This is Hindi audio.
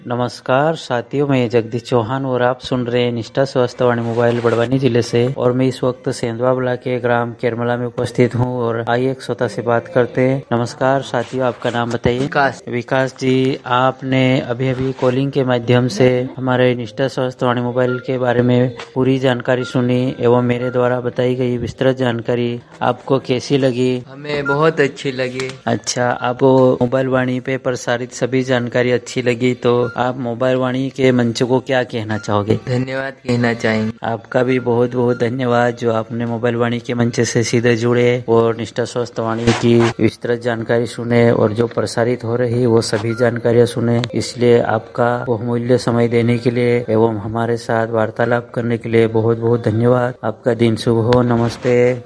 नमस्कार साथियों, मैं जगदीश चौहान और आप सुन रहे हैं निष्ठा स्वास्थ्य वाणी मोबाइल बड़वानी जिले से। और मैं इस वक्त सेंधवा ब्लॉक के ग्राम केरमला में उपस्थित हूं और आइए एक श्रोता से बात करते हैं। नमस्कार साथियों, आपका नाम बताइए। विकास जी, आपने अभी अभी कॉलिंग के माध्यम से हमारे निष्ठा स्वास्थ्य वाणी मोबाइल के बारे में पूरी जानकारी सुनी एवं मेरे द्वारा बताई गई विस्तृत जानकारी आपको कैसी लगी? हमें बहुत अच्छी लगी। अच्छा, आपको मोबाइल वाणी पे प्रसारित सभी जानकारी अच्छी लगी तो आप मोबाइल वाणी के मंच को क्या कहना चाहोगे? धन्यवाद कहना चाहेंगे। आपका भी बहुत बहुत धन्यवाद जो आपने मोबाइल वाणी के मंच से सीधे जुड़े और निष्ठा स्वास्थ्य वाणी की विस्तृत जानकारी सुने और जो प्रसारित हो रही वो सभी जानकारियां सुने। इसलिए आपका बहुमूल्य समय देने के लिए एवं हमारे साथ वार्तालाप करने के लिए बहुत बहुत धन्यवाद। आपका दिन शुभ हो। नमस्ते।